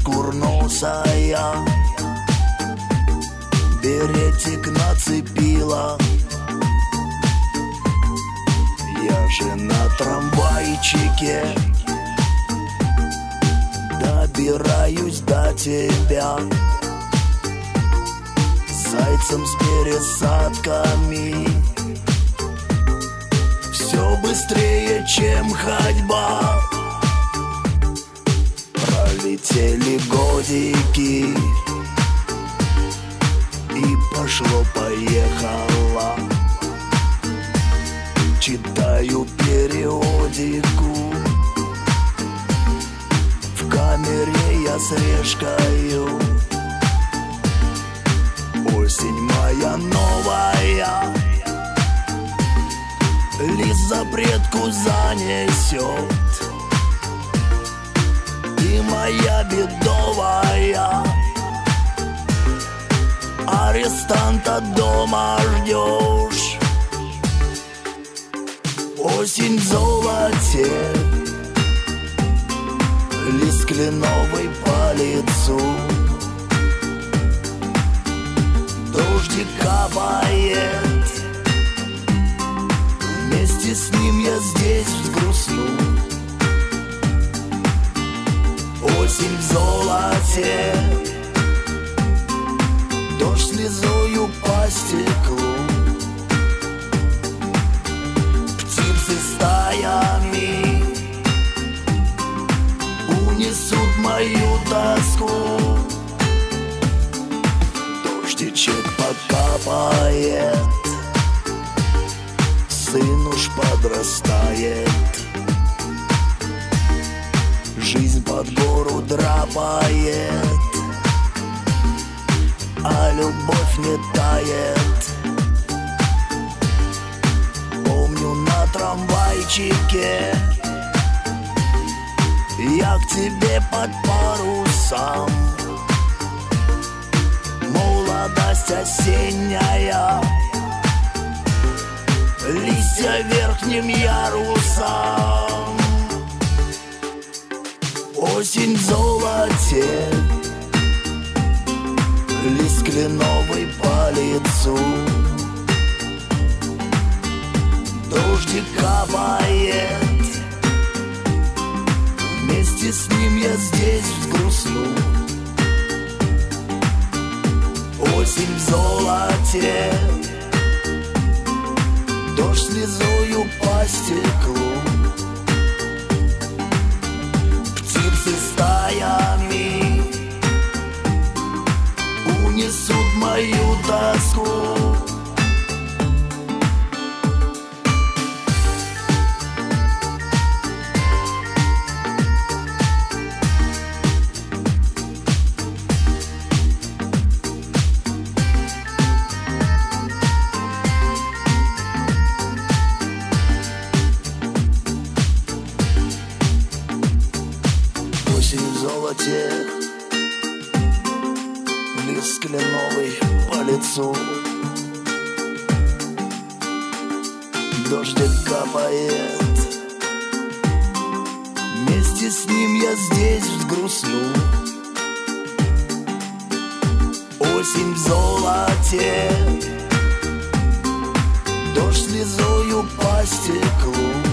курносая, беретик нацепила. Я же на трамвайчике добираюсь до тебя, зайцем с пересадками. Все быстрее, чем ходьба. Пролетели годики, и пошло-поехало. Читаю периодику, в камере я с решкою. Осень моя новая, лист запретку занесет. Ты моя бедовая, арестанта дома ждешь. Осень в золоте, лист кленовый по лицу. Дождик капает, вместе с ним я здесь взгрустну. Осень в золоте, дождь слезою по стеклу. Птицы стаями унесут мою тоску. Дождичек подкапает, сын уж подрастает. Жизнь под гору драпает, а любовь не тает. Помню, на трамвайчике я к тебе под парусом. Молодость осенняя, листья верхним ярусом. Осень в золоте, лист кленовый по лицу. Дождик капает, вместе с ним я здесь взгрустну. Осень в золоте, дождь слезою по стеклу. Птицы стаями унесут мою тоску. Осень в золоте, лист кленовый по лицу. Дождик капает, вместе с ним я здесь взгрустну. Осень в золоте, дождь слезою по стеклу.